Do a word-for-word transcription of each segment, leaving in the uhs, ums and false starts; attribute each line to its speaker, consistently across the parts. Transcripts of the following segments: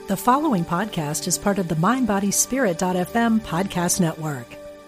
Speaker 1: The following podcast is part of the mind body spirit dot f m podcast network.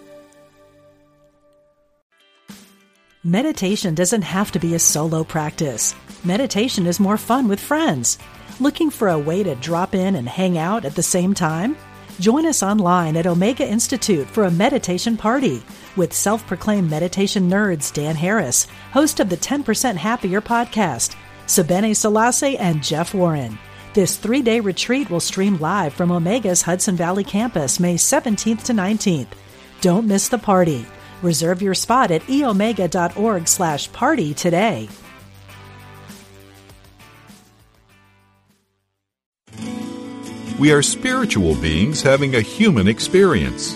Speaker 1: Meditation doesn't have to be a solo practice. Meditation is more fun with friends. Looking for a way to drop in and hang out at the same time? Join us online at Omega Institute for a meditation party with self-proclaimed meditation nerds Dan Harris, host of the ten percent Happier podcast, Sebene Selassie, and Jeff Warren. This three-day retreat will stream live from Omega's Hudson Valley campus May seventeenth to nineteenth. Don't miss the party. Reserve your spot at eomega.org slash party today.
Speaker 2: We are spiritual beings having a human experience.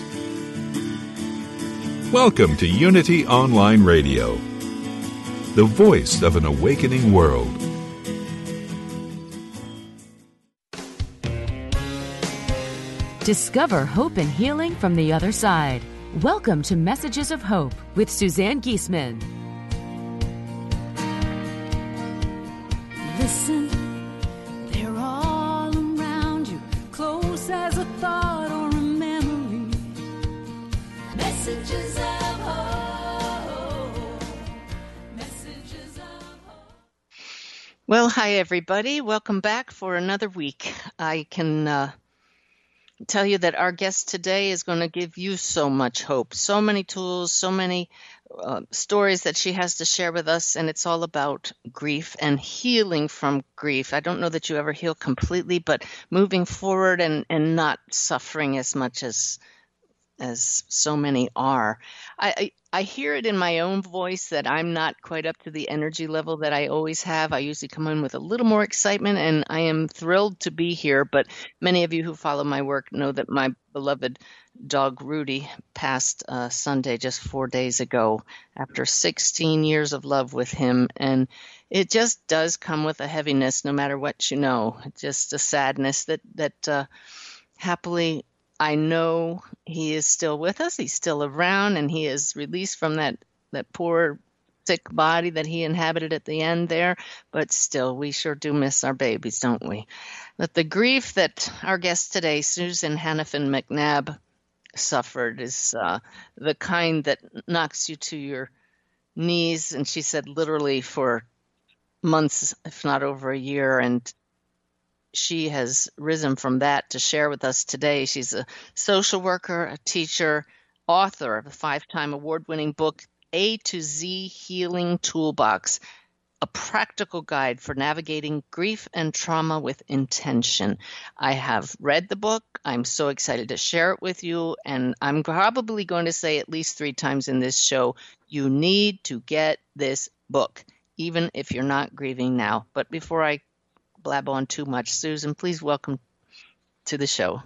Speaker 2: Welcome to Unity Online Radio, the voice of an awakening world.
Speaker 3: Discover hope and healing from the other side. Welcome to Messages of Hope with Suzanne Giesemann.
Speaker 4: Listen, they're all around you, close as a thought or a memory. Messages of hope. Messages of hope.
Speaker 5: Well, hi, everybody. Welcome back for another week. I can uh, tell you that our guest today is going to give you so much hope, so many tools, so many uh, stories that she has to share with us, and it's all about grief and healing from grief. I don't know that you ever heal completely, but moving forward and, and not suffering as much as as so many are. I, I I hear it in my own voice that I'm not quite up to the energy level that I always have. I usually come in with a little more excitement, and I am thrilled to be here. But many of you who follow my work know that my beloved dog Rudy passed uh, Sunday, just four days ago, after sixteen years of love with him. And it just does come with a heaviness, no matter what you know. Just a sadness that, that uh, happily I know he is still with us. He's still around, and he is released from that, that poor, sick body that he inhabited at the end there. But still, we sure do miss our babies, don't we? But the grief that our guest today, Susan Hannafin McNabb, suffered is uh, the kind that knocks you to your knees. And she said literally for months, if not over a year, and she has risen from that to share with us today. She's a social worker, a teacher, author of a five-time award-winning book, A to Z Healing Toolbox, a practical guide for navigating grief and trauma with intention. I have read the book. I'm so excited to share it with you, and I'm probably going to say at least three times in this show, you need to get this book, even if you're not grieving now. But before I blab on too much, Susan, please welcome to the show.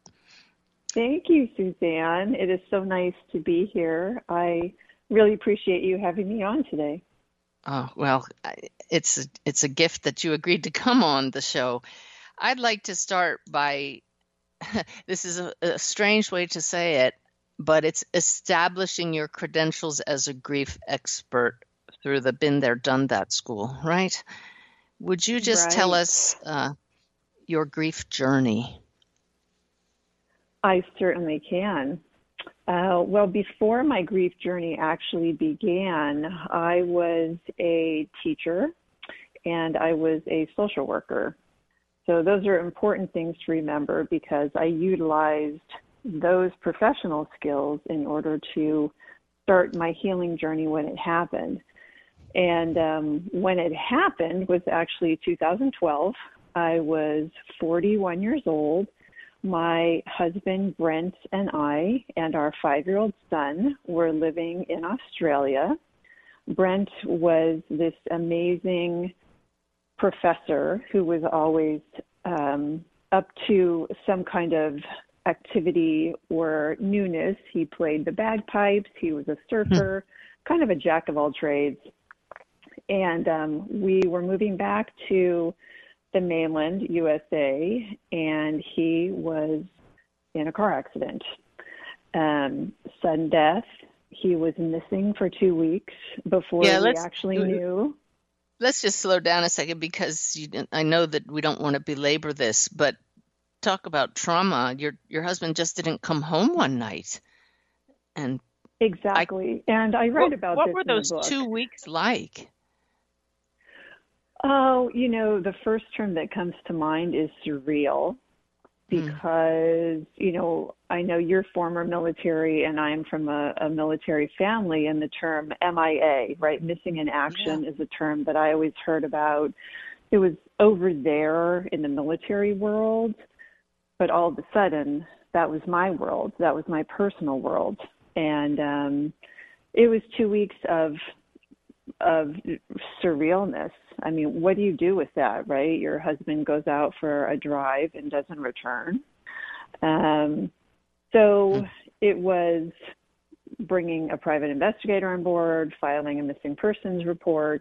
Speaker 6: Thank you, Suzanne. It is so nice to be here. I really appreciate you having me on today.
Speaker 5: Oh, well, it's a, it's a gift that you agreed to come on the show. I'd like to start by, this is a, a strange way to say it, but it's establishing your credentials as a grief expert through the Been There, Done That school, right? Would you just
Speaker 6: right.
Speaker 5: tell us uh, your grief journey?
Speaker 6: I certainly can. Uh, well, before my grief journey actually began, I was a teacher and I was a social worker. So those are important things to remember because I utilized those professional skills in order to start my healing journey when it happened. And um, when it happened was actually two thousand twelve. I was forty-one years old. My husband, Brent, and I and our five-year-old son were living in Australia. Brent was this amazing professor who was always um, up to some kind of activity or newness. He played the bagpipes. He was a surfer, hmm. kind of a jack of all trades. And um, we were moving back to the mainland U S A, and he was in a car accident. Um, sudden death. He was missing for two weeks before
Speaker 5: yeah,
Speaker 6: we actually knew.
Speaker 5: Let's just slow down a second because you, I know that we don't want to belabor this, but talk about trauma. Your your husband just didn't come home one night, and
Speaker 6: Exactly. I, and I write
Speaker 5: what,
Speaker 6: about
Speaker 5: what
Speaker 6: this
Speaker 5: were
Speaker 6: in the
Speaker 5: those
Speaker 6: book.
Speaker 5: two weeks like?
Speaker 6: Oh, you know, the first term that comes to mind is surreal, because, mm. you know, I know you're former military and I'm from a, a military family, and the term M I A, right, missing in action, yeah. is a term that I always heard about. It was over there in the military world, but all of a sudden, that was my world. That was my personal world. And um, it was two weeks of of surrealness. I mean, what do you do with that, right? Your husband goes out for a drive and doesn't return. Um, so it was bringing a private investigator on board, filing a missing persons report,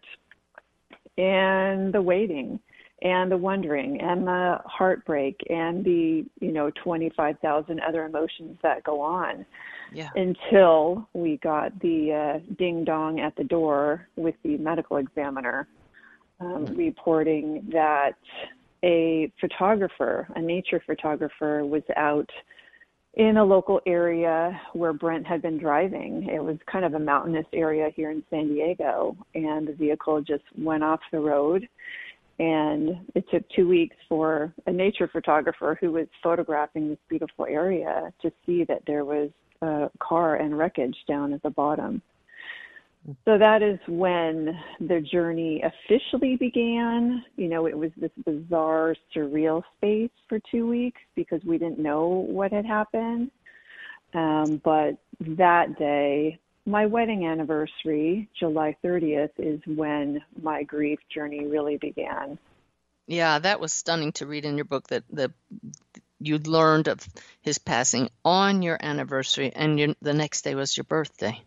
Speaker 6: and the waiting, and the wondering, and the heartbreak, and the, you know, twenty-five thousand other emotions that go on. Yeah. Until we got the uh, ding dong at the door with the medical examiner um, mm. reporting that a photographer, a nature photographer, was out in a local area where Brent had been driving. It was kind of a mountainous area here in San Diego, and the vehicle just went off the road. And it took two weeks for a nature photographer who was photographing this beautiful area to see that there was a car and wreckage down at the bottom. So that is when the journey officially began. You know, it was this bizarre, surreal space for two weeks because we didn't know what had happened. Um, but that day, my wedding anniversary, July thirtieth, is when my grief journey really began.
Speaker 5: Yeah, that was stunning to read in your book, that the you learned of his passing on your anniversary, and you, the next day was your birthday.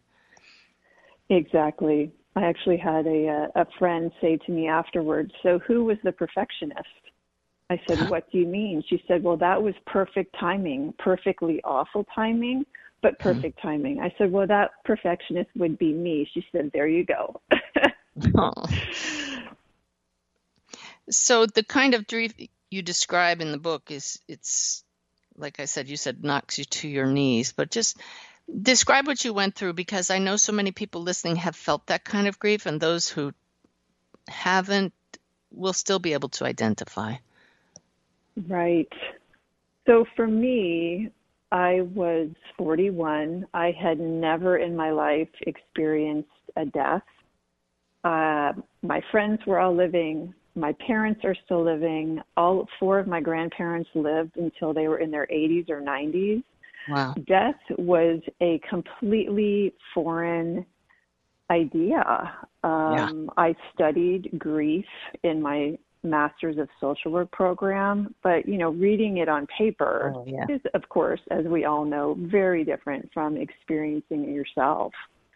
Speaker 6: Exactly. I actually had a a friend say to me afterwards, "So who was the perfectionist?" I said, "What do you mean?" She said, "Well, that was perfect timing, perfectly awful timing, but perfect timing." I said, "Well, that perfectionist would be me." She said, "There you go."
Speaker 5: Oh. So the kind of grief you describe in the book is, it's, like I said, you said knocks you to your knees, but just describe what you went through, because I know so many people listening have felt that kind of grief, and those who haven't will still be able to identify.
Speaker 6: Right. So for me, I was forty-one. I had never in my life experienced a death. Uh, my friends were all living. My parents are still living. All four of my grandparents lived until they were in their eighties or nineties.
Speaker 5: Wow.
Speaker 6: Death was a completely foreign idea. Um, yeah. I studied grief in my Master's of Social Work program, but, you know, reading it on paper oh, yeah. is, of course, as we all know, very different from experiencing it yourself.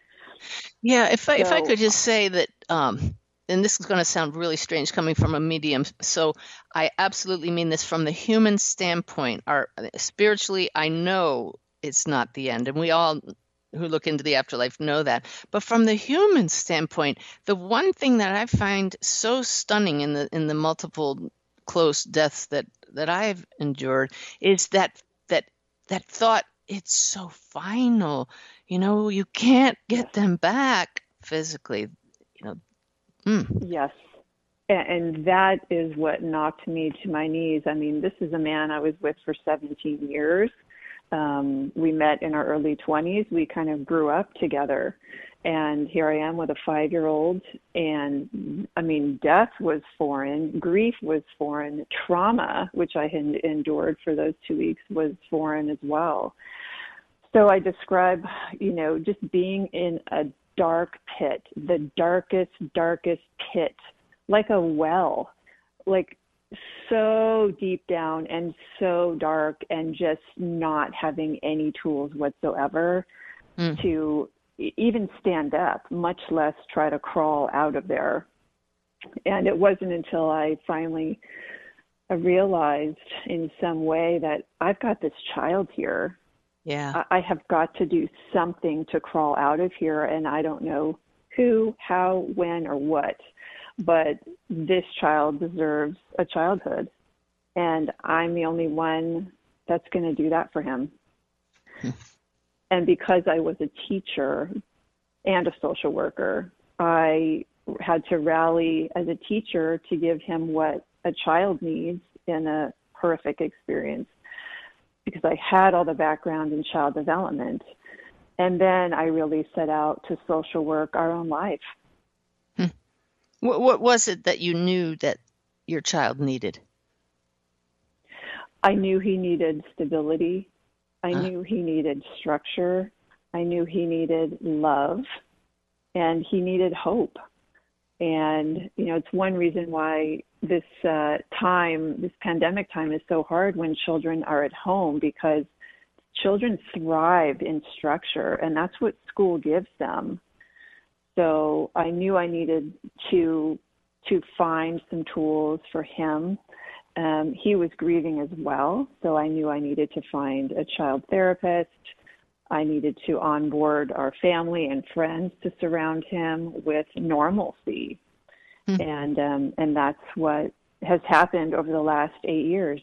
Speaker 5: Yeah, if I, so, if I could just say that, um, and this is going to sound really strange coming from a medium, so I absolutely mean this from the human standpoint. Our spiritually, I know it's not the end, and we all who look into the afterlife know that. But from the human standpoint, the one thing that I find so stunning in the in the multiple close deaths that that I've endured is that that that thought, it's so final. You know, you can't get them back physically. You know. Mm.
Speaker 6: Yes. And that is what knocked me to my knees. I mean, this is a man I was with for seventeen years. Um, we met in our early twenties. We kind of grew up together. And here I am with a five-year-old. And, I mean, death was foreign. Grief was foreign. Trauma, which I had endured for those two weeks, was foreign as well. So I describe, you know, just being in a dark pit, the darkest, darkest pit, like a well, like so deep down and so dark, and just not having any tools whatsoever mm. to even stand up, much less try to crawl out of there. And it wasn't until I finally realized in some way that I've got this child here.
Speaker 5: Yeah,
Speaker 6: I have got to do something to crawl out of here, and I don't know who, how, when, or what, but this child deserves a childhood. and I'm the only one that's going to do that for him. And because I was a teacher and a social worker, I had to rally as a teacher to give him what a child needs in a horrific experience, because I had all the background in child development. And then I really set out to social work our own life.
Speaker 5: Hmm. What, what was it that you knew that your child needed?
Speaker 6: I knew he needed stability. I
Speaker 5: Huh?
Speaker 6: knew he needed structure. I knew he needed love, and he needed hope. And, you know, it's one reason why this uh, time, this pandemic time is so hard when children are at home, because children thrive in structure, and that's what school gives them. So I knew I needed to to find some tools for him. Um, he was grieving as well, so I knew I needed to find a child therapist. I needed to onboard our family and friends to surround him with normalcy. Hmm. And um, and that's what has happened over the last eight years.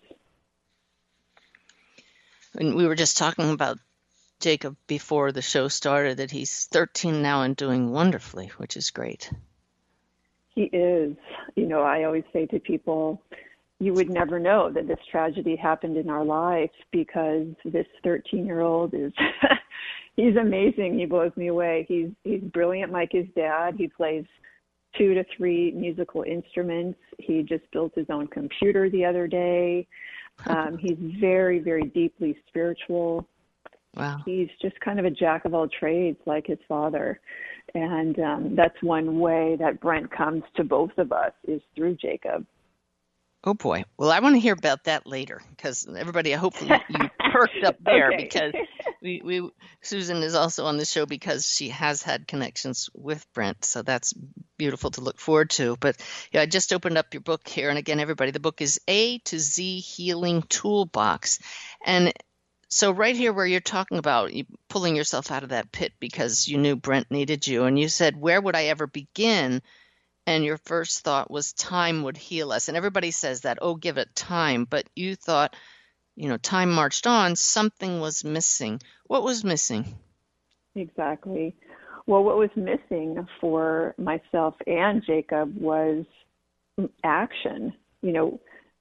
Speaker 5: And we were just talking about Jacob before the show started, that he's thirteen now and doing wonderfully, which is great.
Speaker 6: He is. You know, I always say to people, you would never know that this tragedy happened in our life, because this thirteen-year-old is, he's amazing. He blows me away. He's he's brilliant like his dad. He plays two to three musical instruments. He just built his own computer the other day. Um, he's very, very deeply spiritual.
Speaker 5: Wow.
Speaker 6: He's just kind of a jack of all trades like his father. And um, that's one way that Brent comes to both of us, is through Jacob.
Speaker 5: Oh, boy. Well, I want to hear about that later, because everybody, hopefully you perked up there,
Speaker 6: Okay.
Speaker 5: because we, we Susan is also on the show because she has had connections with Brent. So that's beautiful to look forward to. But yeah, I just opened up your book here. And again, everybody, the book is A to Z Healing Toolbox. And so right here where you're talking about you pulling yourself out of that pit because you knew Brent needed you, and you said, where would I ever begin? And your first thought was time would heal us. And everybody says that, oh, give it time. But you thought, you know, time marched on, something was missing. What was missing?
Speaker 6: Exactly. Well, what was missing for myself and Jacob was action. You know,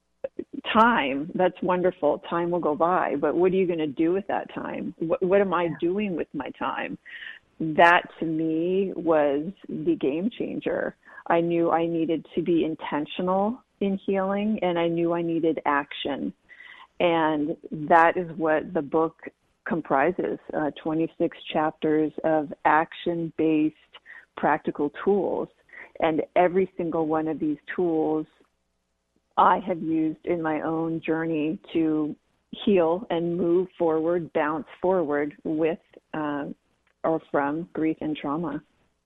Speaker 6: time, that's wonderful. Time will go by. But what are you going to do with that time? What, what am I doing with my time? That, to me, was the game changer. I knew I needed to be intentional in healing, and I knew I needed action. And that is what the book comprises, uh, twenty-six chapters of action-based practical tools. And every single one of these tools I have used in my own journey to heal and move forward, bounce forward with uh, or from grief and trauma.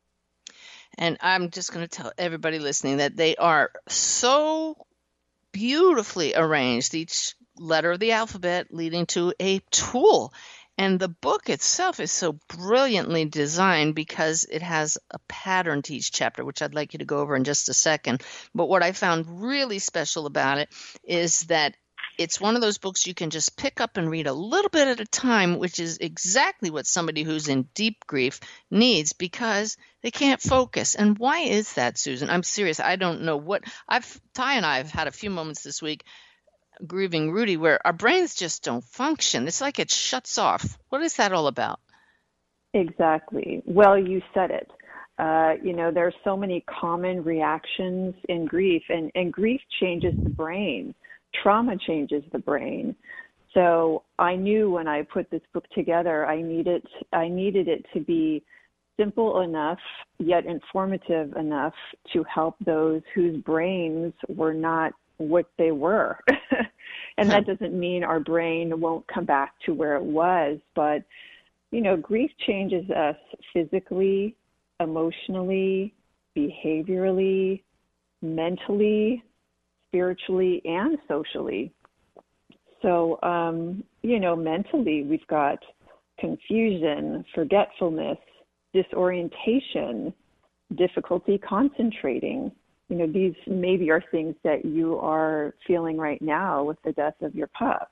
Speaker 5: And I'm just going to tell everybody listening that they are so beautifully arranged, each letter of the alphabet leading to a tool. And the book itself is so brilliantly designed because it has a pattern to each chapter, which I'd like you to go over in just a second. But what I found really special about it is that it's one of those books you can just pick up and read a little bit at a time, which is exactly what somebody who's in deep grief needs, because they can't focus. And why is that, Susan? I'm serious. I don't know what I've Ty and I have had a few moments this week grieving Rudy where our brains just don't function. It's like it shuts off. What is that all about?
Speaker 6: Exactly. Well, you said it. Uh, you know, there are so many common reactions in grief, and, and grief changes the brain. Trauma changes the brain. So I knew when I put this book together, I needed I needed it to be simple enough, yet informative enough to help those whose brains were not what they were. And that doesn't mean our brain won't come back to where it was, but, you know, grief changes us physically, emotionally, behaviorally, mentally, spiritually, and socially. So, um, you know, mentally, we've got confusion, forgetfulness, disorientation, difficulty concentrating, you know, these maybe are things that you are feeling right now with the death of your pup.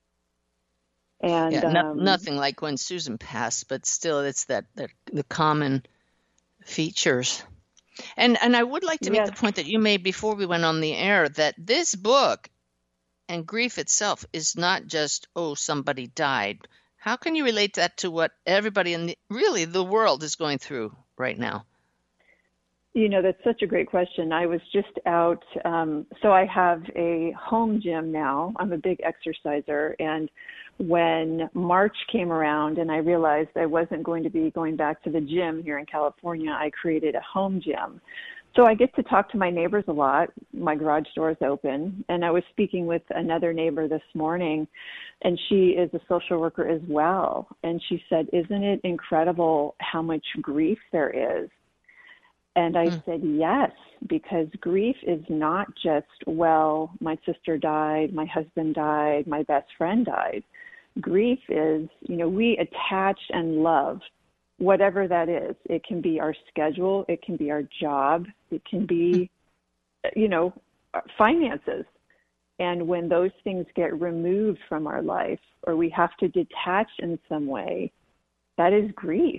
Speaker 6: And
Speaker 5: Yeah, no,
Speaker 6: um,
Speaker 5: nothing like when Susan passed, but still, it's that, that the common features. And and I would like to
Speaker 6: yes.
Speaker 5: make the point that you made before we went on the air, that this book and grief itself is not just, oh, somebody died. How can you relate that to what everybody in the, really the world is going through right now?
Speaker 6: You know, that's such a great question. I was just out. Um, so I have a home gym now. I'm a big exerciser. And when March came around and I realized I wasn't going to be going back to the gym here in California, I created a home gym. So I get to talk to my neighbors a lot. My garage door is open. And I was speaking with another neighbor this morning, and she is a social worker as well. And she said, isn't it incredible how much grief there is? And I mm. said, yes, because grief is not just, well, my sister died, my husband died, my best friend died. Grief is, you know, we attach and love whatever that is. It can be our schedule. It can be our job. It can be, mm. you know, finances. And when those things get removed from our life, or we have to detach in some way, that is grief.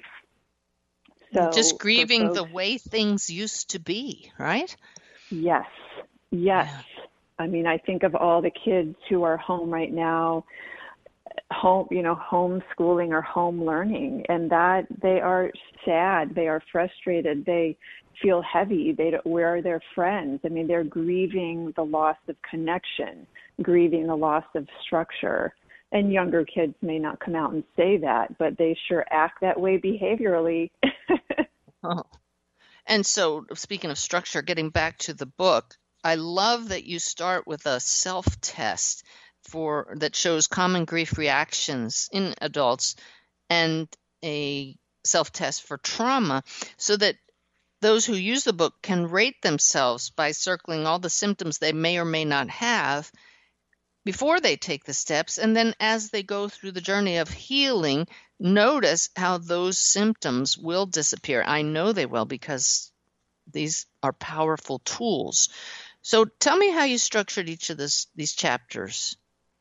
Speaker 6: So
Speaker 5: just grieving
Speaker 6: folks,
Speaker 5: the way things used to be, right?
Speaker 6: Yes, yes.
Speaker 5: Yeah.
Speaker 6: I mean, I think of all the kids who are home right now, home, you know, homeschooling or home learning, and that they are sad, they are frustrated, they feel heavy. They don't, where are their friends? I mean, they're grieving the loss of connection, grieving the loss of structure. And younger kids may not come out and say that, but they sure act that way behaviorally.
Speaker 5: Oh. And so, speaking of structure, getting back to the book, I love that you start with a self-test for that shows common grief reactions in adults and a self-test for trauma, so that those who use the book can rate themselves by circling all the symptoms they may or may not have before they take the steps. And then as they go through the journey of healing, notice how those symptoms will disappear. I know they will, because these are powerful tools. So tell me how you structured each of this, these chapters.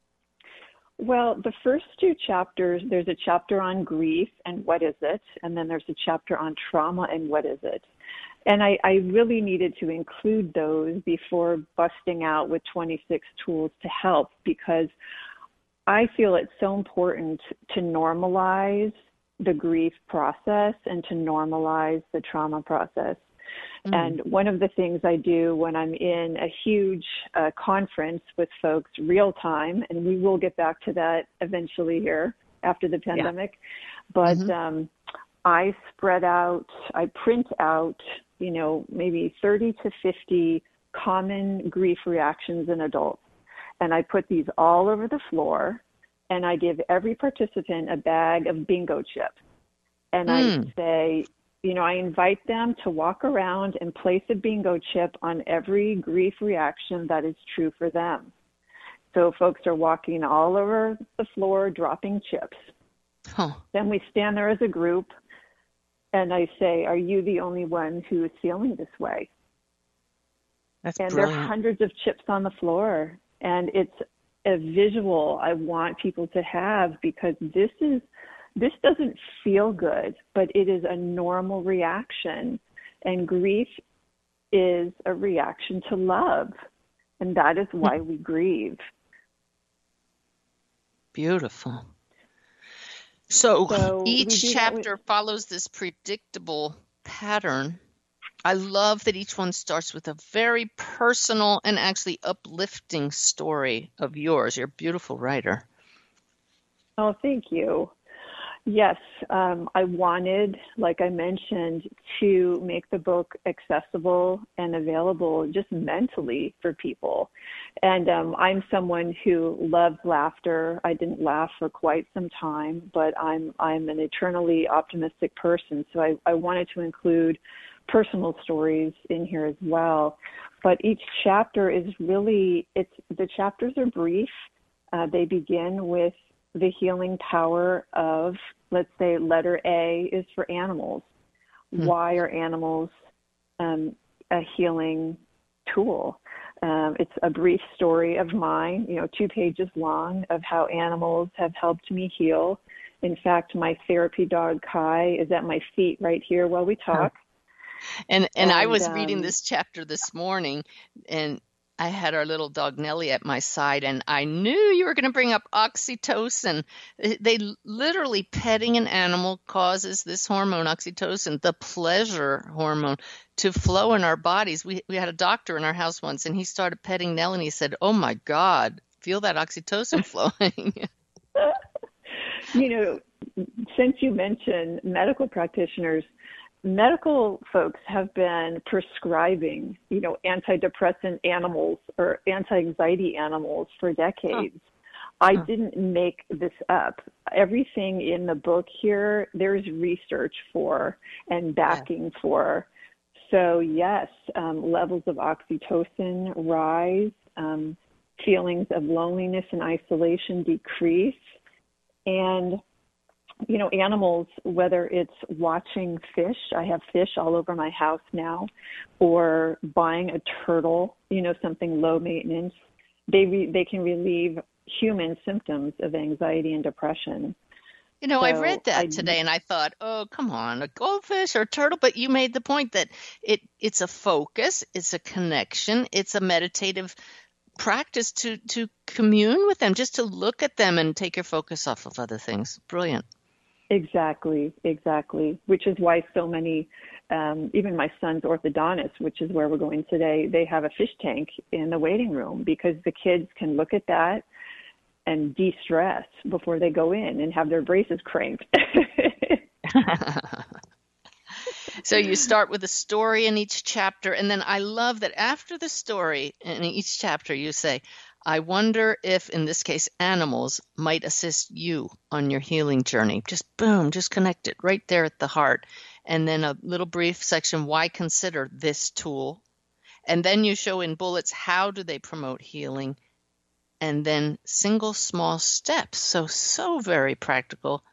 Speaker 6: Well, the first two chapters, there's a chapter on grief and what is it, and then there's a chapter on trauma and what is it. And I, I really needed to include those before busting out with twenty-six tools to help, because I feel it's so important to normalize the grief process and to normalize the trauma process. Mm. And one of the things I do when I'm in a huge uh, conference with folks real time, and we will get back to that eventually here after the pandemic, yeah. but mm-hmm. um, I spread out, I print out, you know, maybe thirty to fifty common grief reactions in adults. And I put these all over the floor, and I give every participant a bag of bingo chips. And mm. I say, you know, I invite them to walk around and place a bingo chip on every grief reaction that is true for them. So folks are walking all over the floor, dropping chips. Huh. Then we stand there as a group, and I say, are you the only one who is feeling this way?
Speaker 5: That's
Speaker 6: and
Speaker 5: brilliant.
Speaker 6: There are hundreds of chips on the floor. And it's a visual I want people to have, because this is this doesn't feel good, but it is a normal reaction. And grief is a reaction to love. And that is why we grieve.
Speaker 5: Beautiful. So,
Speaker 6: so
Speaker 5: each chapter with... follows this predictable pattern. I love that each one starts with a very personal and actually uplifting story of yours. You're a beautiful writer.
Speaker 6: Oh, thank you. Yes, um, I wanted, like I mentioned, to make the book accessible and available just mentally for people. And um, I'm someone who loves laughter. I didn't laugh for quite some time, but I'm I'm an eternally optimistic person. So I, I wanted to include personal stories in here as well. But each chapter is really, it's the chapters are brief. Uh, they begin with the healing power of, let's say, letter A is for animals. Hmm. Why are animals um, a healing tool. Um, it's a brief story of mine, you know, two pages long, of how animals have helped me heal. In fact, my therapy dog, Kai, is at my feet right here while we talk.
Speaker 5: And and, and I was
Speaker 6: um,
Speaker 5: reading this chapter this morning, and I had our little dog Nellie at my side, and I knew you were going to bring up oxytocin. They literally, petting an animal causes this hormone, oxytocin, the pleasure hormone, to flow in our bodies. We we had a doctor in our house once, and he started petting Nellie, and he said, "Oh my God, feel that oxytocin flowing."
Speaker 6: You know, since you mentioned medical practitioners, medical folks have been prescribing, you know, antidepressant animals or anti-anxiety animals for decades. Huh. I huh. didn't make this up. Everything in the book here, there's research for and backing yeah. for. So yes, um, levels of oxytocin rise, um, feelings of loneliness and isolation decrease, and you know, animals, whether it's watching fish, I have fish all over my house now, or buying a turtle, you know, something low maintenance, they re- they can relieve human symptoms of anxiety and depression.
Speaker 5: You know,
Speaker 6: so
Speaker 5: I read that
Speaker 6: I,
Speaker 5: today, and I thought, oh, come on, a goldfish or a turtle. But you made the point that it it's a focus, it's a connection, it's a meditative practice to, to commune with them, just to look at them and take your focus off of other things. Brilliant.
Speaker 6: Exactly, exactly, which is why so many, um, even my son's orthodontist, which is where we're going today, they have a fish tank in the waiting room because the kids can look at that and de-stress before they go in and have their braces cranked.
Speaker 5: So you start with a story in each chapter, and then I love that after the story in each chapter you say, I wonder if, in this case, animals might assist you on your healing journey. Just boom, just connect it right there at the heart. And then a little brief section, why consider this tool? And then you show in bullets, how do they promote healing? And then single small steps. So, so very practical.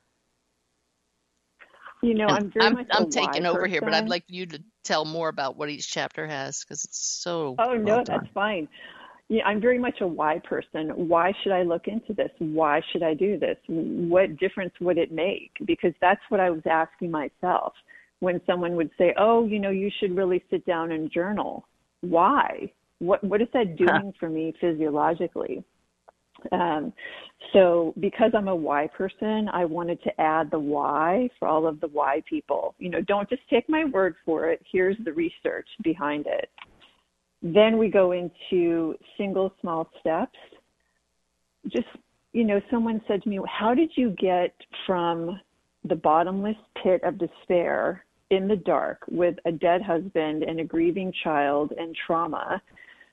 Speaker 6: You know,
Speaker 5: and
Speaker 6: I'm very
Speaker 5: I'm,
Speaker 6: much
Speaker 5: I'm
Speaker 6: a
Speaker 5: taking
Speaker 6: why
Speaker 5: over
Speaker 6: person.
Speaker 5: here, but I'd like you to tell more about what each chapter has, because it's so
Speaker 6: Oh, no,
Speaker 5: well done.
Speaker 6: That's fine. Yeah, I'm very much a why person. Why should I look into this? Why should I do this? What difference would it make? Because that's what I was asking myself when someone would say, oh, you know, you should really sit down and journal. Why? What What is that doing huh. for me physiologically? Um, so because I'm a why person, I wanted to add the why for all of the why people. You know, don't just take my word for it. Here's the research behind it. Then we go into single small steps. Just, you know, someone said to me, how did you get from the bottomless pit of despair in the dark with a dead husband and a grieving child and trauma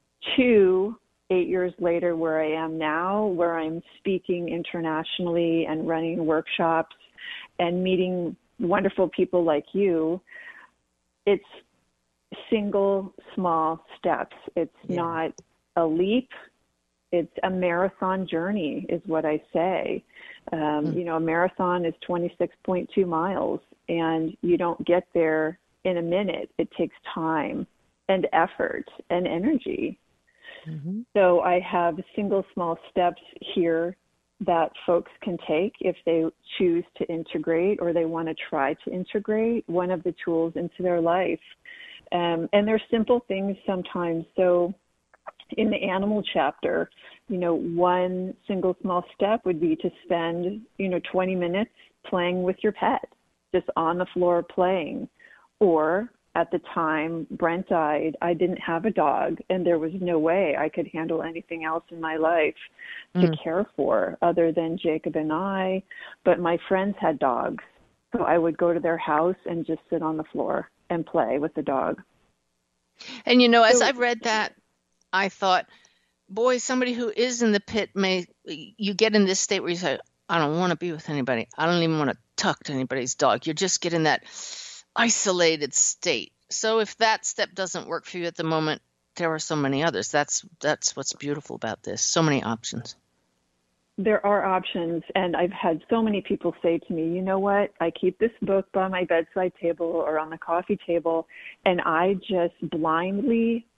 Speaker 6: to eight years later where I am now, where I'm speaking internationally and running workshops and meeting wonderful people like you? It's single small steps. It's yeah. not a leap. It's a marathon journey is what I say. Um, mm. You know, a marathon is twenty-six point two miles, and you don't get there in a minute. It takes time and effort and energy. Mm-hmm. So I have single small steps here that folks can take if they choose to integrate or they want to try to integrate one of the tools into their life. Um, and they're simple things sometimes. So in the animal chapter, you know, one single small step would be to spend, you know, twenty minutes playing with your pet, just on the floor playing. Or at the time Brent died, I didn't have a dog, and there was no way I could handle anything else in my life mm. to care for other than Jacob and I. But my friends had dogs, so I would go to their house and just sit on the floor and play with the dog.
Speaker 5: And, you know, as I read that, I thought, boy, somebody who is in the pit may, you get in this state where you say, I don't want to be with anybody. I don't even want to talk to anybody's dog. You're just getting that isolated state. So if that step doesn't work for you at the moment, there are so many others. That's that's what's beautiful about this. So many options.
Speaker 6: There are options, and I've had so many people say to me, you know what, I keep this book by my bedside table or on the coffee table, and I just blindly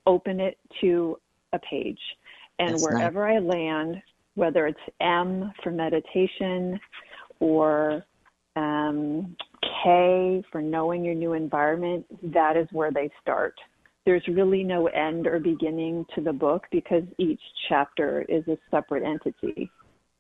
Speaker 6: open it to a page. And
Speaker 5: That's
Speaker 6: wherever
Speaker 5: nice.
Speaker 6: I land, whether it's M for meditation or um, K for knowing your new environment, that is where they start. There's really no end or beginning to the book because each chapter is a separate entity.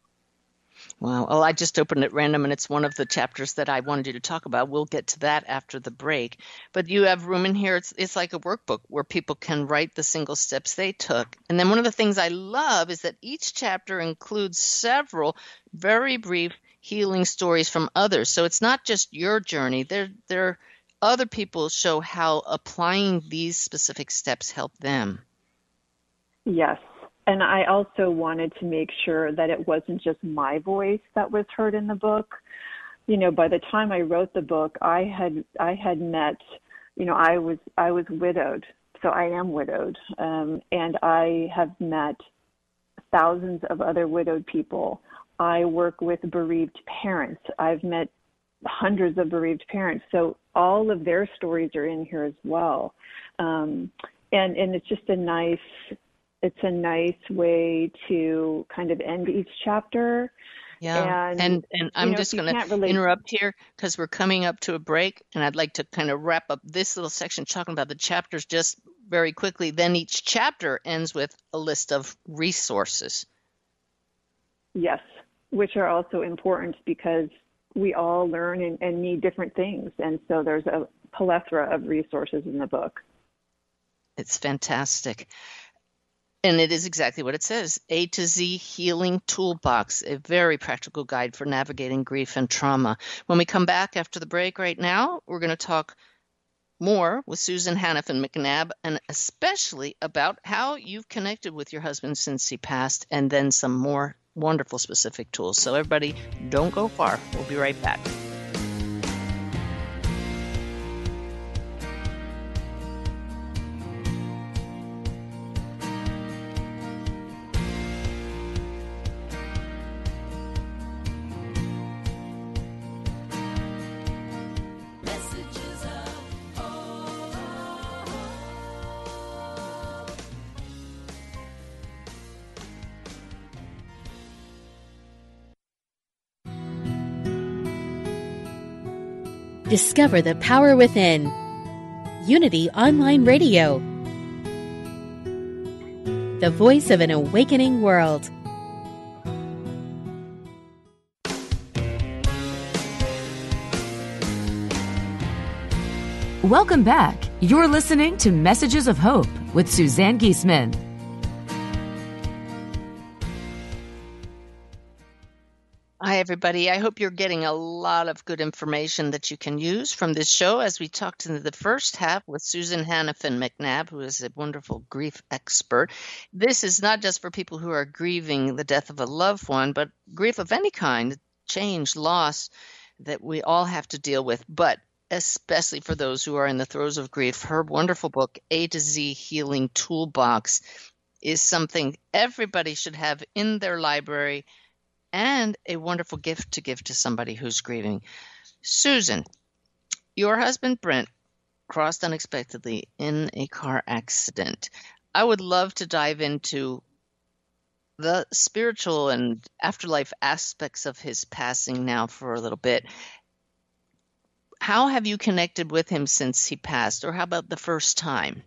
Speaker 5: Wow. Well, I just opened it random, and it's one of the chapters that I wanted you to talk about. We'll get to that after the break. But you have room in here. It's it's like a workbook where people can write the single steps they took. And then one of the things I love is that each chapter includes several very brief healing stories from others. So it's not just your journey. There, there other people show how applying these specific steps help them.
Speaker 6: Yes. And I also wanted to make sure that it wasn't just my voice that was heard in the book. You know, by the time I wrote the book, I had I had met, you know, I was I was widowed, so I am widowed, um, and I have met thousands of other widowed people. I work with bereaved parents. I've met hundreds of bereaved parents, so all of their stories are in here as well, um, and and it's just a nice. It's a nice way to kind of end each chapter.
Speaker 5: Yeah, and and, and I'm
Speaker 6: you know,
Speaker 5: just
Speaker 6: if you
Speaker 5: going
Speaker 6: can't
Speaker 5: to
Speaker 6: relate-
Speaker 5: interrupt here because we're coming up to a break, and I'd like to kind of wrap up this little section talking about the chapters just very quickly. Then each chapter ends with a list of resources.
Speaker 6: Yes, which are also important because we all learn and, and need different things. And so there's a plethora of resources in the book.
Speaker 5: It's fantastic. And it is exactly what it says, A to Z Healing Toolbox, a very practical guide for navigating grief and trauma. When we come back after the break right now, we're going to talk more with Susan Hannafin McNabb, and especially about how you've connected with your husband since he passed, and then some more wonderful specific tools. So everybody, don't go far. We'll be right back.
Speaker 7: Discover the power within. Unity Online Radio. The voice of an awakening world.
Speaker 3: Welcome back. You're listening to Messages of Hope with Suzanne Giesemann.
Speaker 5: Hi, everybody. I hope you're getting a lot of good information that you can use from this show as we talked in the first half with Susan Hannafin McNabb, who is a wonderful grief expert. This is not just for people who are grieving the death of a loved one, but grief of any kind, change, loss that we all have to deal with, but especially for those who are in the throes of grief. Her wonderful book, A to Z Healing Toolbox, is something everybody should have in their library and a wonderful gift to give to somebody who's grieving. Susan, your husband Brent crossed unexpectedly in a car accident. I would love to dive into the spiritual and afterlife aspects of his passing now for a little bit. How have you connected with him since he passed, or how about the first time?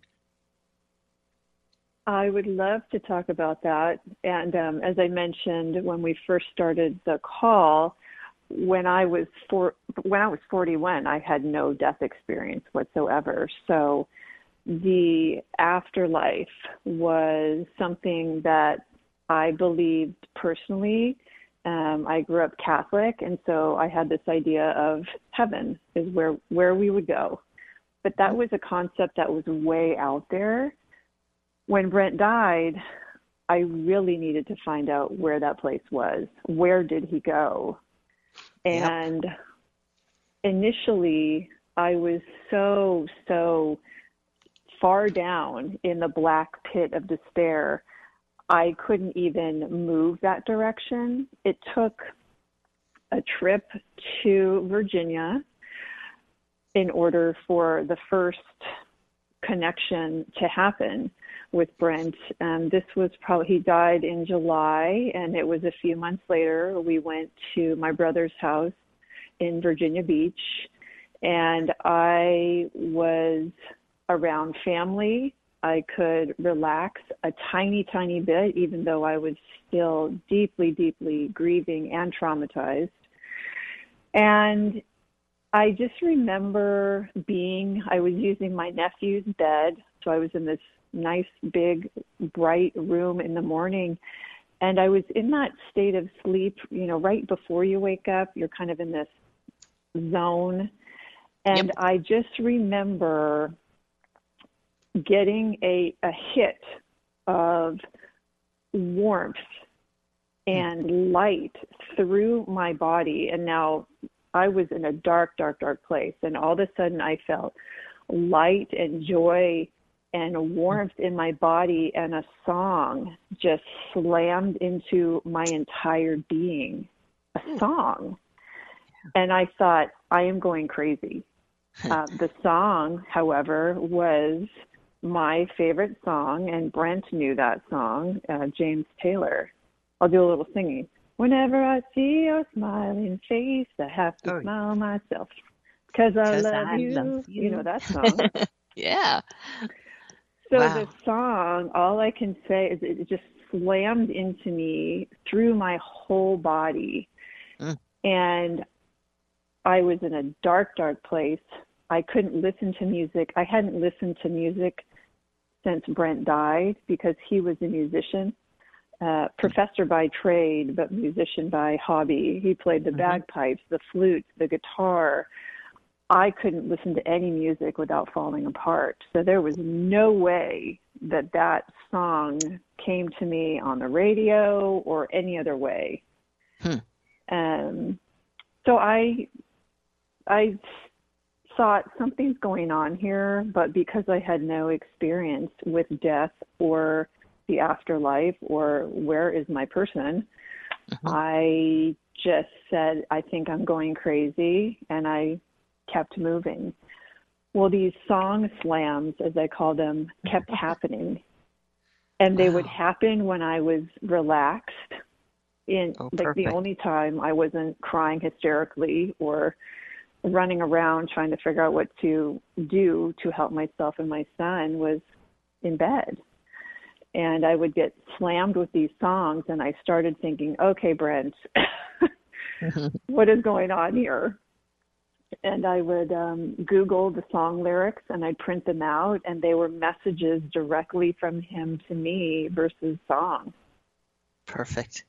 Speaker 6: I would love to talk about that. And um, as I mentioned when we first started the call, when I was four, when I was forty-one, I had no death experience whatsoever. So the afterlife was something that I believed personally. Um, I grew up Catholic, and so I had this idea of heaven is where, where we would go. But that was a concept that was way out there. When Brent died, I really needed to find out where that place was. Where did he go? And yep. Initially, I was so, so far down in the black pit of despair, I couldn't even move that direction. It took a trip to Virginia in order for the first connection to happen. with Brent. Um, this was probably, he died in July, and it was a few months later. We went to my brother's house in Virginia Beach, and I was around family. I could relax a tiny, tiny bit, even though I was still deeply, deeply grieving and traumatized. And I just remember being, I was using my nephew's bed. So I was in this nice, big, bright room in the morning. And I was in that state of sleep, you know, right before you wake up, you're kind of in this zone. And yep. I just remember getting a, a hit of warmth and light through my body. And now I was in a dark, dark, dark place. And all of a sudden I felt light and joy and warmth in my body, and a song just slammed into my entire being, a song. And I thought, I am going crazy. Uh, the song, however, was my favorite song, and Brent knew that song, uh, James Taylor. I'll do a little singing. Whenever I see your smiling face, I have to oh. smile myself, because I, love, I you. love you. You know that song.
Speaker 5: Yeah.
Speaker 6: So
Speaker 5: wow.
Speaker 6: the song, all I can say is it just slammed into me through my whole body. Mm. And I was in a dark, dark place. I couldn't listen to music. I hadn't listened to music since Brent died, because he was a musician, uh, professor by trade, but musician by hobby. He played the mm-hmm. bagpipes, the flute, the guitar. I couldn't listen to any music without falling apart. So there was no way that that song came to me on the radio or any other way. Hmm. Um, so I, I thought something's going on here, but because I had no experience with death or the afterlife or where is my person, mm-hmm. I just said, I think I'm going crazy, and I kept moving. Well, these song slams, as I call them, kept happening. And they wow. would happen when I was relaxed. In oh, like the only time I wasn't crying hysterically or running around trying to figure out what to do to help myself and my son was in bed. And I would get slammed with these songs, and I started thinking, okay, Brent, mm-hmm. what is going on here? And I would um, Google the song lyrics, and I'd print them out, and they were messages directly from him to me versus song.
Speaker 5: Perfect.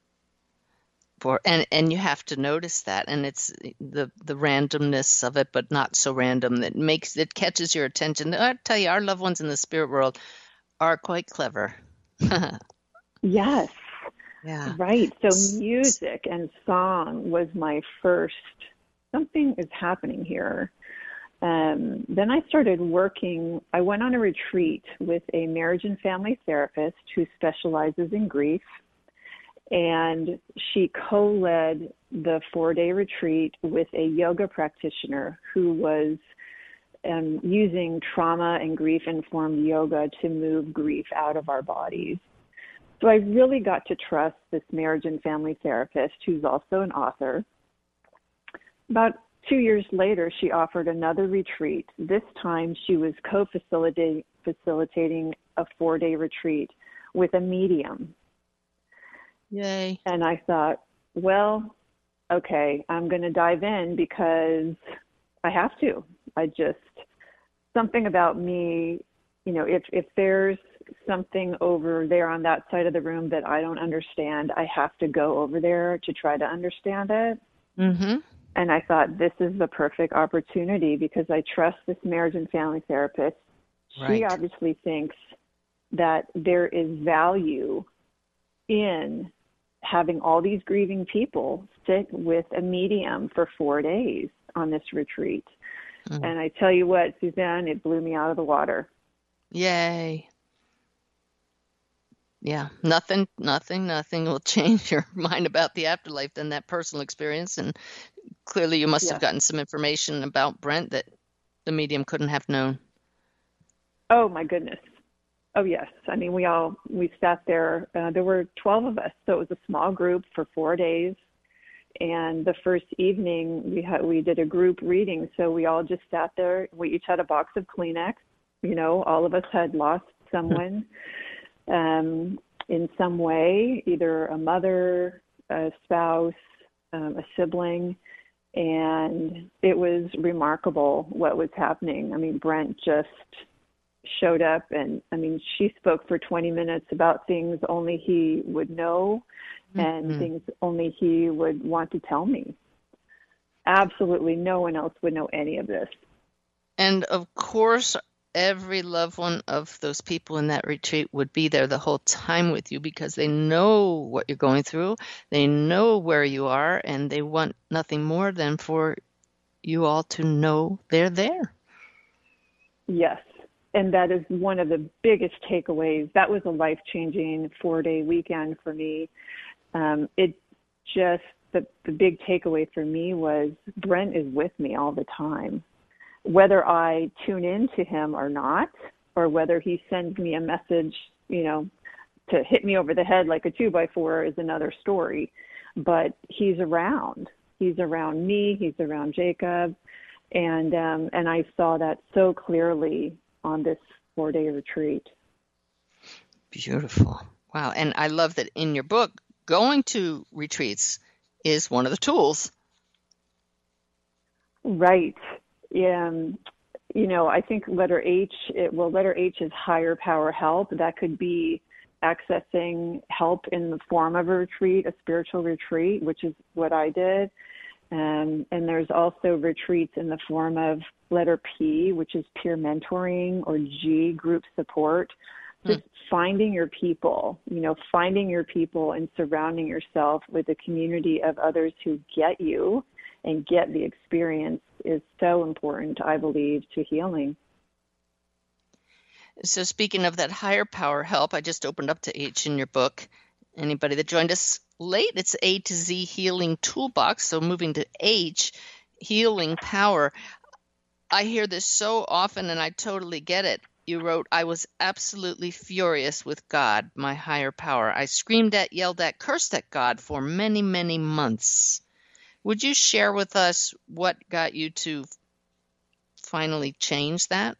Speaker 5: For and and you have to notice that, and it's the the randomness of it, but not so random, that makes it catches your attention. I tell you, our loved ones in the spirit world are quite clever.
Speaker 6: Yes.
Speaker 5: Yeah.
Speaker 6: Right. So music and song was my first. Something is happening here. Um, then I started working. I went on a retreat with a marriage and family therapist who specializes in grief. And she co-led the four-day retreat with a yoga practitioner who was um, using trauma and grief-informed yoga to move grief out of our bodies. So I really got to trust this marriage and family therapist, who's also an author. About two years later, she offered another retreat. This time she was co-facilitating facilitating a four-day retreat with a medium.
Speaker 5: Yay.
Speaker 6: And I thought, well, okay, I'm going to dive in because I have to. I just, something about me, you know, if, if there's something over there on that side of the room that I don't understand, I have to go over there to try to understand it. Mm-hmm. And I thought, this is the perfect opportunity because I trust this marriage and family therapist. Right. She obviously thinks that there is value in having all these grieving people sit with a medium for four days on this retreat. Mm. And I tell you what, Suzanne, it blew me out of the water.
Speaker 5: Yay. Yeah, nothing, nothing, nothing will change your mind about the afterlife than that personal experience. And clearly you must yeah. have gotten some information about Brent that the medium couldn't have known.
Speaker 6: Oh, my goodness. Oh, yes. I mean, we all, we sat there. Uh, there were twelve of us, so it was a small group for four days. And the first evening, we had, we did a group reading. So we all just sat there. We each had a box of Kleenex. You know, all of us had lost someone um, in some way, either a mother, a spouse, um, a sibling. And it was remarkable what was happening. I mean, Brent just showed up, and I mean, she spoke for twenty minutes about things only he would know, and mm-hmm. things only he would want to tell me. Absolutely no one else would know any of this.
Speaker 5: And of course, every loved one of those people in that retreat would be there the whole time with you, because they know what you're going through, they know where you are, and they want nothing more than for you all to know they're there.
Speaker 6: Yes. And that is one of the biggest takeaways. That was a life-changing four-day weekend for me. Um, it just, the, the big takeaway for me was Brent is with me all the time. Whether I tune in to him or not, or whether he sends me a message, you know, to hit me over the head like a two by four is another story. But he's around. He's around me. He's around Jacob. And um, and I saw that so clearly on this four-day retreat.
Speaker 5: Beautiful. Wow. And I love that in your book, going to retreats is one of the tools.
Speaker 6: Right. Um, you know, I think letter H, it, well, letter H is higher power help. That could be accessing help in the form of a retreat, a spiritual retreat, which is what I did. Um, and there's also retreats in the form of letter P, which is peer mentoring, or G, group support. Just mm. finding your people, you know, finding your people and surrounding yourself with a community of others who get you and get the experience is so important, I believe, to healing.
Speaker 5: So speaking of that higher power help, I just opened up to H in your book. Anybody that joined us late, it's A to Z Healing Toolbox. So moving to H, healing power. I hear this so often, and I totally get it. You wrote, I was absolutely furious with God, my higher power. I screamed at, yelled at, cursed at God for many, many months. Would you share with us what got you to finally change that?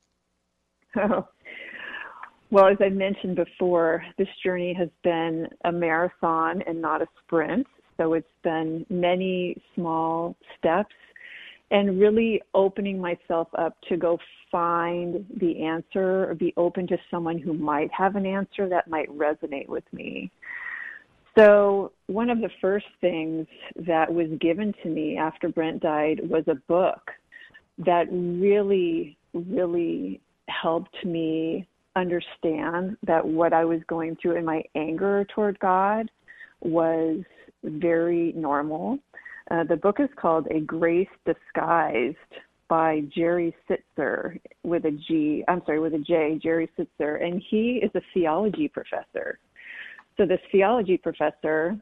Speaker 6: Oh. Well, as I mentioned before, this journey has been a marathon and not a sprint. So it's been many small steps and really opening myself up to go find the answer, or be open to someone who might have an answer that might resonate with me. So one of the first things that was given to me after Brent died was a book that really, really helped me understand that what I was going through in my anger toward God was very normal. Uh, the book is called A Grace Disguised by Jerry Sittser with a G, I'm sorry, with a J, Jerry Sittser, and he is a theology professor. So this theology professor,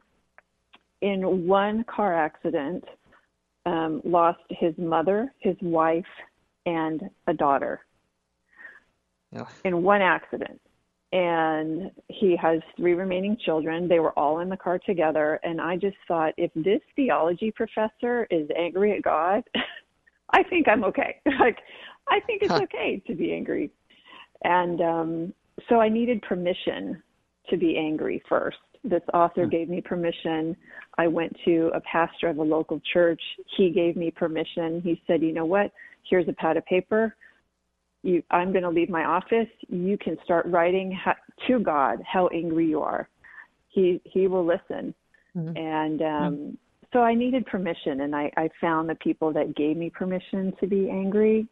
Speaker 6: in one car accident, um, lost his mother, his wife, and a daughter. Yeah. In one accident. And he has three remaining children. They were all in the car together. And I just thought, if this theology professor is angry at God, I think I'm okay. Like, I think it's huh. okay to be angry. And um, so I needed permission to be angry first. This author hmm. gave me permission. I went to a pastor of a local church. He gave me permission. He said, you know what? Here's a pad of paper. You, I'm going to leave my office. You can start writing how, to God how angry you are. He he will listen. Mm-hmm. And um, mm-hmm. so I needed permission, and I, I found the people that gave me permission to be angry.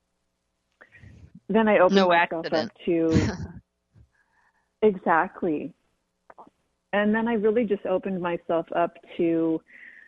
Speaker 6: Then I opened
Speaker 5: no
Speaker 6: myself
Speaker 5: accident.
Speaker 6: up to exactly. And then I really just opened myself up to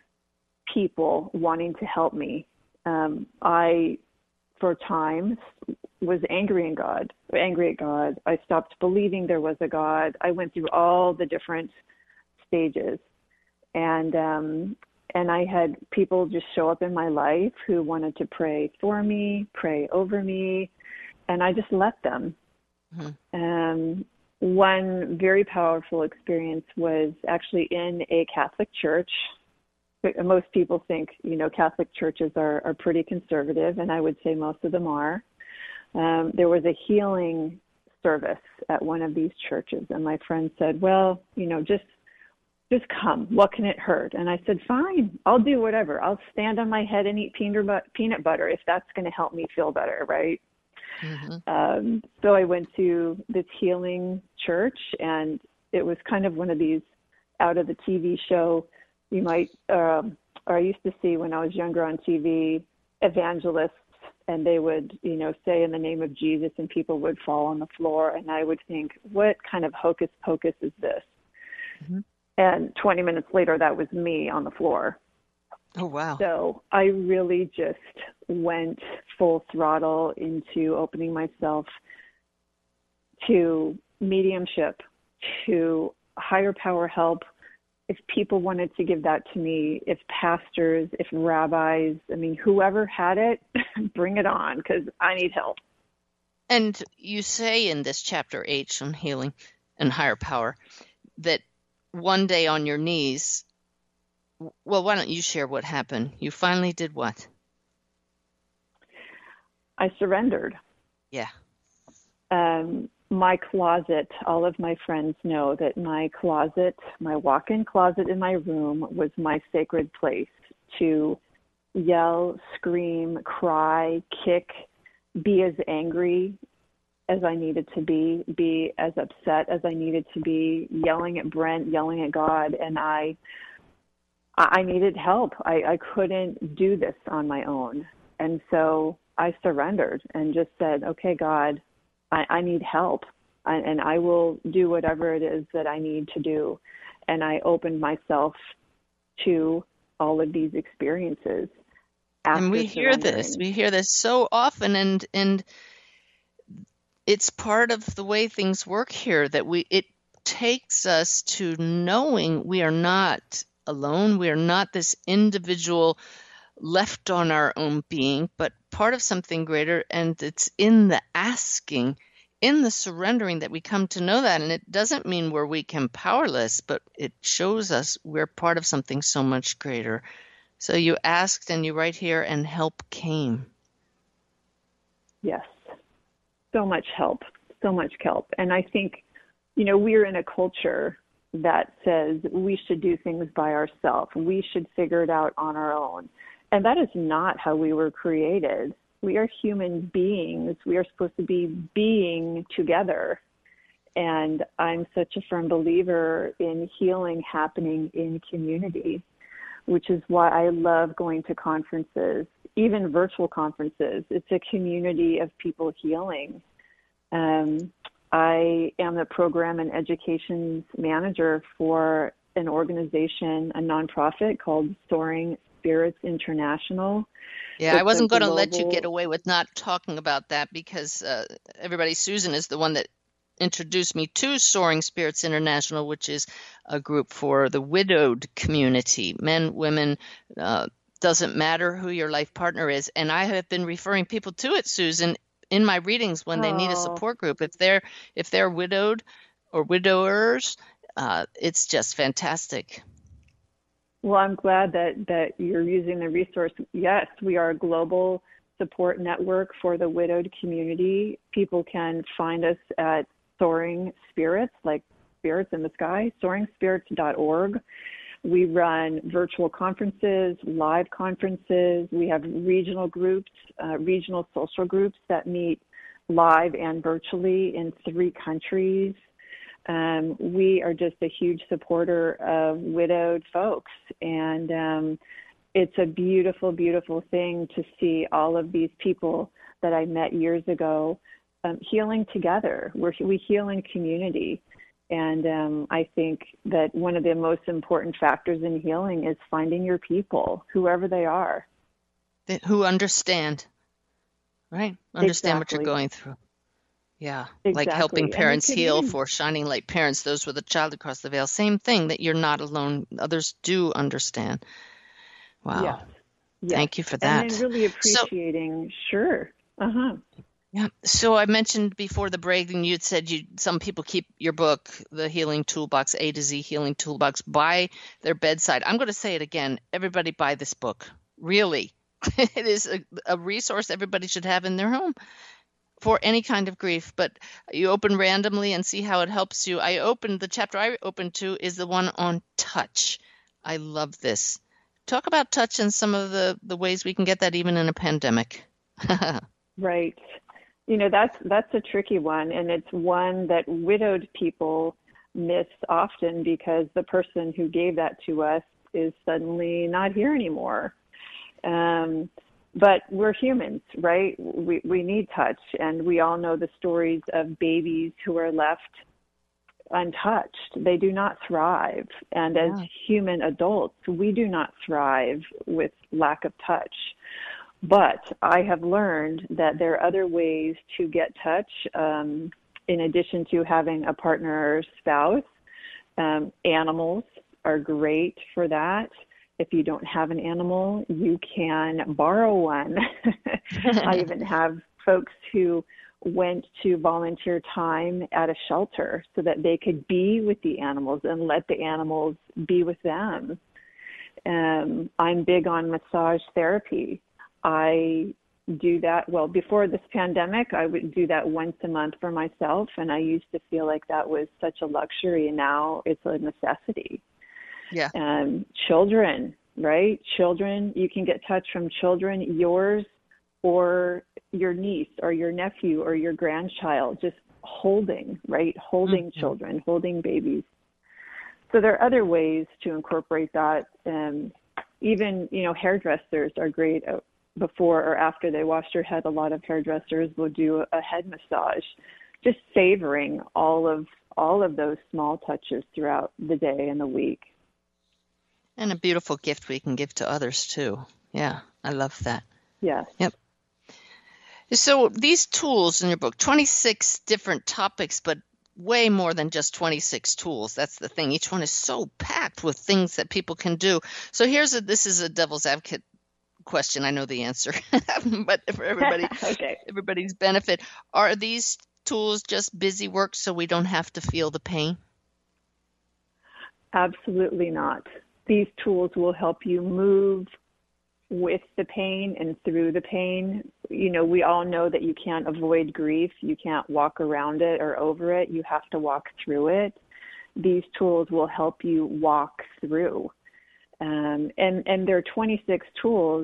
Speaker 6: people wanting to help me. Um, I, for times, was angry in God, angry at God. I stopped believing there was a God. I went through all the different stages. And um, and I had people just show up in my life who wanted to pray for me, pray over me, and I just let them.
Speaker 5: Mm-hmm.
Speaker 6: Um, one very powerful experience was actually in a Catholic church. Most people think, you know, Catholic churches are, are pretty conservative, and I would say most of them are. Um, there was a healing service at one of these churches, and my friend said, well, you know, just just come. What can it hurt? And I said, fine, I'll do whatever. I'll stand on my head and eat peanut butter if that's going to help me feel better, right? Mm-hmm. Um, so I went to this healing church, and it was kind of one of these out of the T V show you might, um, or I used to see when I was younger on T V, evangelists, and they would, you know, say in the name of Jesus, and people would fall on the floor, and I would think, what kind of hocus pocus is this? Mm-hmm. And twenty minutes later, that was me on the floor.
Speaker 5: Oh, wow.
Speaker 6: So I really just went full throttle into opening myself to mediumship, to higher power help. If people wanted to give that to me, if pastors, if rabbis, I mean, whoever had it, bring it on, because I need help.
Speaker 5: And you say in this chapter H on healing and higher power that one day on your knees, well, why don't you share what happened? You finally did what?
Speaker 6: I surrendered.
Speaker 5: Yeah.
Speaker 6: Um, my closet, all of my friends know that my closet, my walk-in closet in my room was my sacred place to yell, scream, cry, kick, be as angry as I needed to be, be as upset as I needed to be, yelling at Brent, yelling at God, and I I needed help. I, I couldn't do this on my own. And so I surrendered and just said, okay, God, I, I need help, and, and I will do whatever it is that I need to do. And I opened myself to all of these experiences.
Speaker 5: And we hear this, we hear this so often, and and it's part of the way things work here, that we it takes us to knowing we are not alone. We are not this individual left on our own being, but part of something greater. And it's in the asking, in the surrendering, that we come to know that. And it doesn't mean we're weak and powerless, but it shows us we're part of something so much greater. So you asked, and you write here, and help came.
Speaker 6: Yes. So much help, so much help. And I think, you know, we're in a culture that says we should do things by ourselves. We should figure it out on our own. And that is not how we were created. We are human beings. We are supposed to be being together. And I'm such a firm believer in healing happening in community, which is why I love going to conferences, even virtual conferences. It's a community of people healing. Um, I am the program and education manager for an organization, a nonprofit called Soaring Spirits International.
Speaker 5: Yeah,
Speaker 6: it's
Speaker 5: I wasn't going to
Speaker 6: global...
Speaker 5: let you get away with not talking about that, because uh, everybody, Susan is the one that introduced me to Soaring Spirits International, which is a group for the widowed community, men, women, uh, doesn't matter who your life partner is. And I have been referring people to it, Susan, in my readings when they oh. need a support group. If they're if they're widowed or widowers, uh, it's just fantastic.
Speaker 6: Well, I'm glad that, that you're using the resource. Yes, we are a global support network for the widowed community. People can find us at Soaring Spirits, like spirits in the sky, soaring spirits dot org. We run virtual conferences, live conferences. We have regional groups, uh, regional social groups that meet live and virtually in three countries. Um, we are just a huge supporter of widowed folks. And um, it's a beautiful, beautiful thing to see all of these people that I met years ago um, healing together. We're, we heal in community. And um, I think that one of the most important factors in healing is finding your people, whoever they are.
Speaker 5: Who understand, right? Understand
Speaker 6: exactly.
Speaker 5: what you're going through. Yeah,
Speaker 6: exactly.
Speaker 5: Like helping parents heal
Speaker 6: mean.
Speaker 5: for Shining Light Parents, those with a child across the veil. Same thing, that you're not alone. Others do understand. Wow.
Speaker 6: Yes. Yes.
Speaker 5: Thank you for that.
Speaker 6: And then really appreciating, so, sure. Uh-huh.
Speaker 5: Yeah. So I mentioned before the break, and you'd said you some people keep your book, The Healing Toolbox, A to Z Healing Toolbox, by their bedside. I'm going to say it again. Everybody buy this book. Really. It is a, a resource everybody should have in their home for any kind of grief. But you open randomly and see how it helps you. I opened, the chapter I opened to is the one on touch. I love this. Talk about touch and some of the, the ways we can get that even in a pandemic.
Speaker 6: Right. You know, that's that's a tricky one, and it's one that widowed people miss often because the person who gave that to us is suddenly not here anymore. Um, but we're humans, right? We we need touch, and we all know the stories of babies who are left untouched. They do not thrive, and as
Speaker 5: Yeah.
Speaker 6: human adults, we do not thrive with lack of touch. But I have learned that there are other ways to get touch, um, in addition to having a partner or spouse. Um, animals are great for that. If you don't have an animal, you can borrow one. I even have folks who went to volunteer time at a shelter so that they could be with the animals and let the animals be with them. Um, I'm big on massage therapy. I do that, well, before this pandemic, I would do that once a month for myself, and I used to feel like that was such a luxury, and now it's a necessity.
Speaker 5: Yeah.
Speaker 6: Um, children, right? Children, you can get touch from children, yours or your niece or your nephew or your grandchild, just holding, right? Holding
Speaker 5: Mm-hmm.
Speaker 6: children, holding babies. So there are other ways to incorporate that. Um, even, you know, hairdressers are great. Before or after they wash their head, a lot of hairdressers will do a head massage, just savoring all of all of those small touches throughout the day and the week.
Speaker 5: And a beautiful gift we can give to others too. Yeah, I love that.
Speaker 6: Yes.
Speaker 5: Yep. So these tools in your book, twenty-six different topics, but way more than just twenty-six tools. That's the thing. Each one is so packed with things that people can do. So here's a, this is a devil's advocate question. I know the answer, but for everybody,
Speaker 6: Okay.
Speaker 5: everybody's benefit, are these tools just busy work so we don't have to feel the pain?
Speaker 6: Absolutely not. These tools will help you move with the pain and through the pain. You know, we all know that you can't avoid grief. You can't walk around it or over it. You have to walk through it. These tools will help you walk through. Um, and, and there are twenty-six tools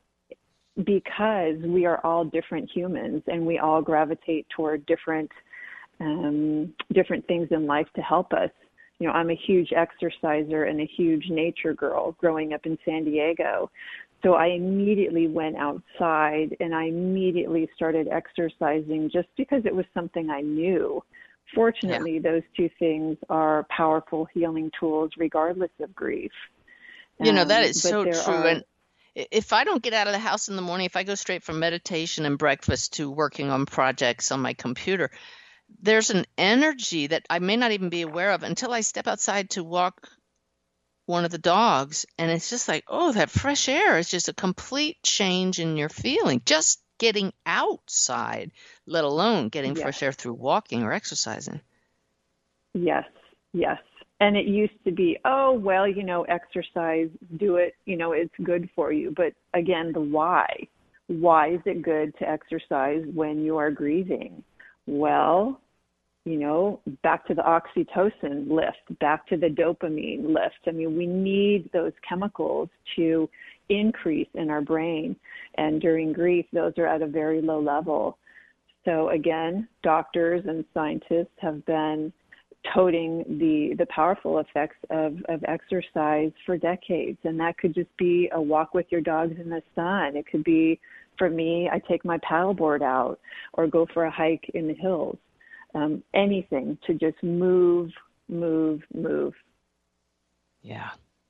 Speaker 6: because we are all different humans and we all gravitate toward different um, different things in life to help us. You know, I'm a huge exerciser and a huge nature girl growing up in San Diego. So I immediately went outside and I immediately started exercising just because it was something I knew. Fortunately, yeah. Those two things are powerful healing tools regardless of grief.
Speaker 5: You know, that is
Speaker 6: um,
Speaker 5: so true.
Speaker 6: Are,
Speaker 5: and if I don't get out of the house in the morning, if I go straight from meditation and breakfast to working on projects on my computer, there's an energy that I may not even be aware of until I step outside to walk one of the dogs. And it's just like, oh, that fresh air is just a complete change in your feeling. Just getting outside, let alone getting
Speaker 6: yes.
Speaker 5: fresh air through walking or exercising.
Speaker 6: Yes, yes. And it used to be, oh, well, you know, exercise, do it, you know, it's good for you. But again, the why. Why is it good to exercise when you are grieving? Well, you know, back to the oxytocin lift, back to the dopamine lift. I mean, we need those chemicals to increase in our brain. And during grief, those are at a very low level. So again, doctors and scientists have been toting the, the powerful effects of, of exercise for decades. And that could just be a walk with your dogs in the sun. It could be, for me, I take my paddleboard out or go for a hike in the hills. Um, anything to just move, move, move.
Speaker 5: Yeah.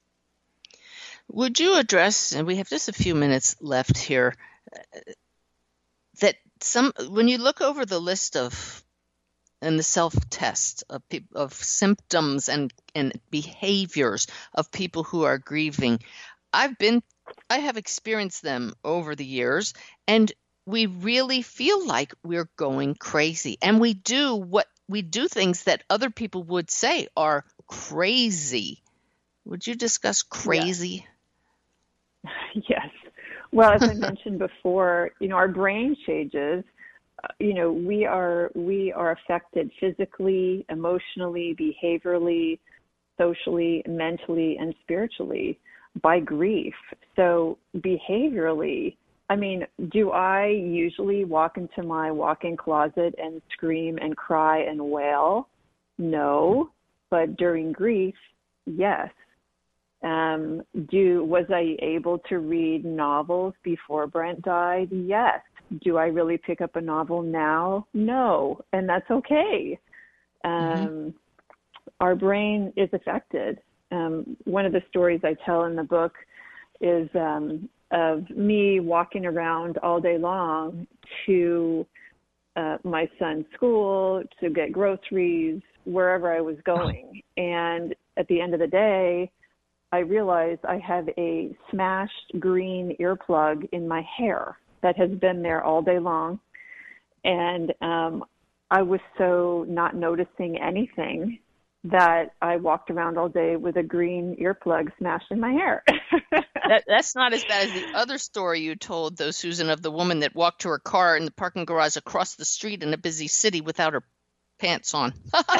Speaker 5: Would you address, and we have just a few minutes left here, uh, that some, when you look over the list of and the self-test of pe- of symptoms and, and behaviors of people who are grieving, I've been, I have experienced them over the years, and we really feel like we're going crazy, and we do what we do things that other people would say are crazy. Would you discuss crazy?
Speaker 6: Yes. yes. Well, as I mentioned before, you know, our brain changes. Uh, you know, we are we are affected physically, emotionally, behaviorally, socially, mentally, and spiritually by grief. So behaviorally, I mean, do I usually walk into my walk-in closet and scream and cry and wail? No. But during grief, yes. Um, do was I able to read novels before Brent died? Yes. Do I really pick up a novel now? No. And that's okay. Um, mm-hmm. Our brain is affected. Um, one of the stories I tell in the book is um, of me walking around all day long to uh, my son's school, to get groceries, wherever I was going. And at the end of the day, I realized I have a smashed green earplug in my hair that has been there all day long. And um, I was so not noticing anything that I walked around all day with a green earplug smashed in my hair.
Speaker 5: that, that's not as bad as the other story you told, though, Susan, of the woman that walked to her car in the parking garage across the street in a busy city without her pants on.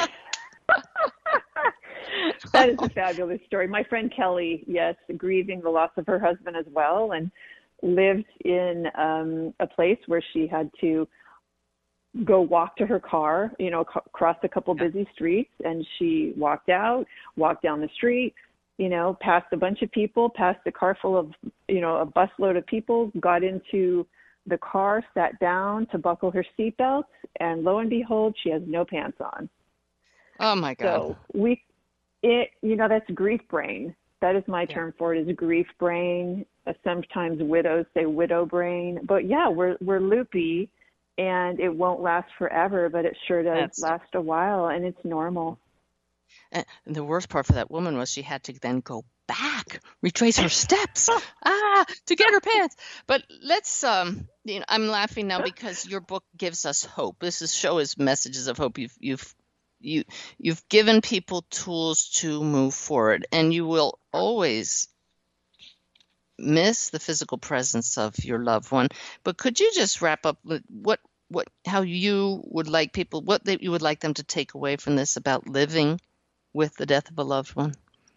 Speaker 6: That is a fabulous story. My friend Kelly, yes, grieving the loss of her husband as well, and lived in um, a place where she had to go walk to her car, you know, c- cross a couple yeah. busy streets, and she walked out, walked down the street, you know, passed a bunch of people, passed a car full of, you know, a busload of people, got into the car, sat down to buckle her seatbelt, and lo and behold, she has no pants on.
Speaker 5: Oh my God.
Speaker 6: So we, it, you know, that's grief brain. That is my yeah. term for it, is grief brain. Uh, sometimes widows say widow brain, but yeah, we're, we're loopy. And it won't last forever, but it sure does That's... last a while, and it's normal.
Speaker 5: And the worst part for that woman was she had to then go back, retrace her steps, ah, to get her pants. But let's, um, you know, I'm laughing now because your book gives us hope. This is, show is messages of hope. You've, you've, you, you've given people tools to move forward, and you will always miss the physical presence of your loved one. But could you just wrap up with what, what, how you would like people, what they, you would like them to take away from this about living with the death of a loved one?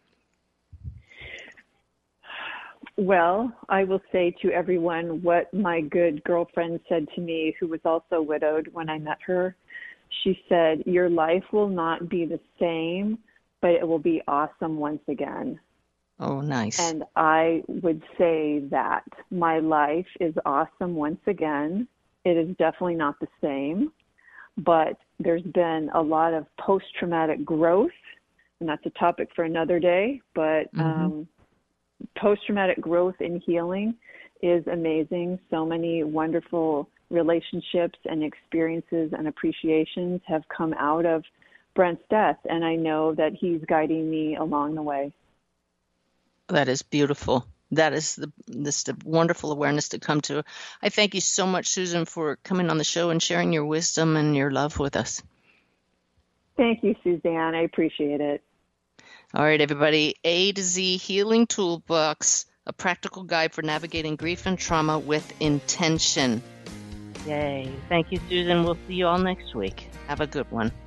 Speaker 6: Well, I will say to everyone what my good girlfriend said to me, who was also widowed when I met her. She said, your life will not be the same, but it will be awesome once again.
Speaker 5: Oh, nice.
Speaker 6: And I would say that my life is awesome once again. It is definitely not the same, but there's been a lot of post-traumatic growth, and that's a topic for another day, but mm-hmm. um, post-traumatic growth and healing is amazing. So many wonderful relationships and experiences and appreciations have come out of Brent's death, and I know that he's guiding me along the way.
Speaker 5: That is beautiful. That is the this the wonderful awareness to come to. I thank you so much, Susan, for coming on the show and sharing your wisdom and your love with us.
Speaker 6: Thank you, Suzanne. I appreciate it.
Speaker 5: All right, everybody. A to Z Healing Toolbox, a practical guide for navigating grief and trauma with intention. Yay. Thank you, Susan. We'll see you all next week. Have a good one.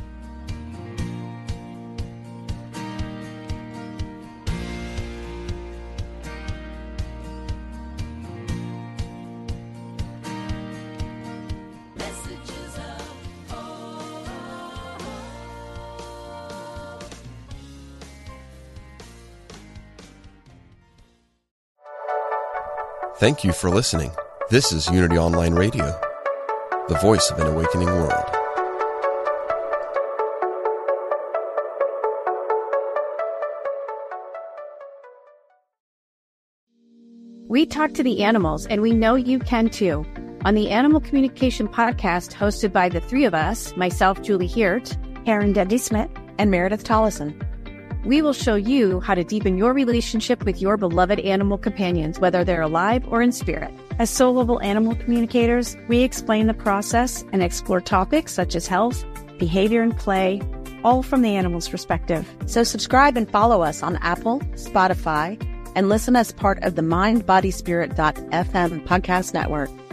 Speaker 8: Thank you for listening. This is Unity Online Radio, the voice of an awakening world.
Speaker 9: We talk to the animals, and we know you can too. On the Animal Communication Podcast, hosted by the three of us, myself, Julie Hiert,
Speaker 10: Karen Dundee Smith,
Speaker 9: and Meredith Tollison. We will show you how to deepen your relationship with your beloved animal companions, whether they're alive or in spirit. As soul-level animal communicators, we explain the process and explore topics such as health, behavior, and play, all from the animal's perspective.
Speaker 7: So subscribe and follow us on Apple, Spotify, and listen as part of the mind body spirit dot f m podcast network.